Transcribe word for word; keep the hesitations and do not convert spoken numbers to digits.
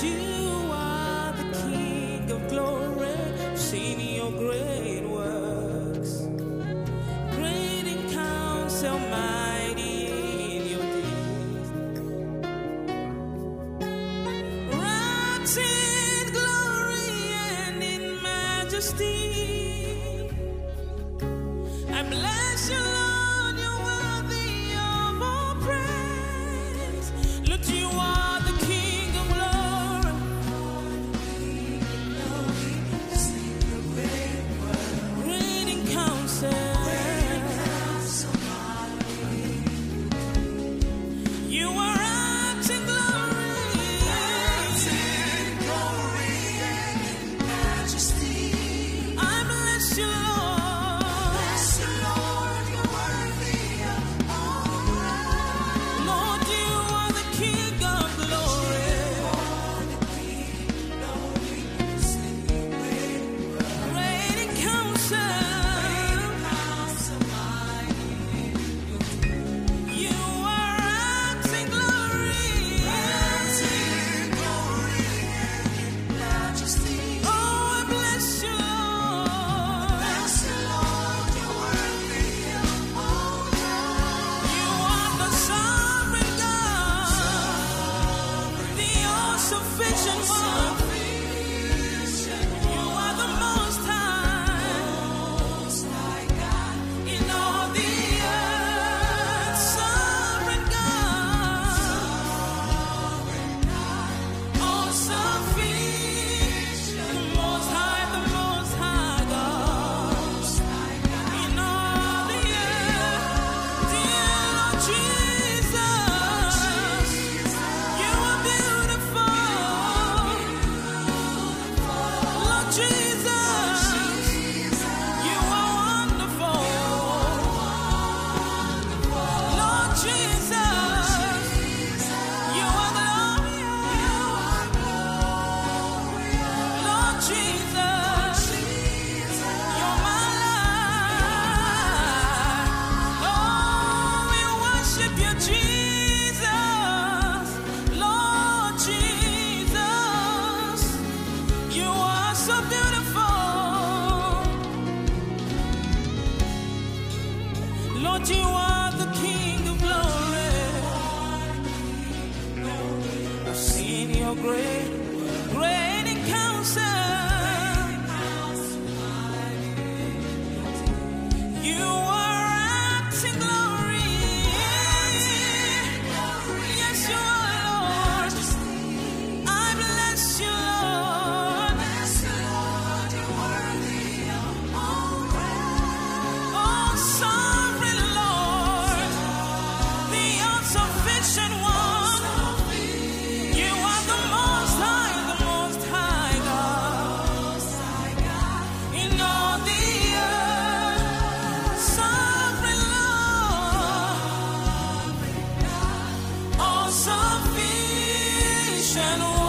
you are the King of glory. Seen your great works, great in counsel, mighty in your deeds. Wrapped in glory and in majesty, I bless you, Lord, you're worthy of all praise. Look, you are the King of glory. Great in counsel. You are wrapped in glory and in majesty. I bless you, Lord. Lord, you are the King of glory. Great in counsel. You are wrapped in glory. Oh, I bless you, Lord. You are the sovereign God, the all-sufficient one. You are the Most High in all the earth. Sovereign God, all-sufficient, the Most High, the Most High God in all the earth. Dear Lord Jesus, you are beautiful. Lord Jesus, you are wonderful. Lord Jesus, you are glorious. Lord Jesus, you're my life. Oh, we worship you, Jesus. Lord Jesus, you are so beautiful. Lord, you are the King of glory. I've seen your great, great in counsel. You are wrapped in glory. Yes, you are, Lord. I bless you, Lord. Oh, sovereign Lord, the all-sufficient one. You are the Most High, the Most High God in all the earth. Sovereign Lord, all-sufficient one.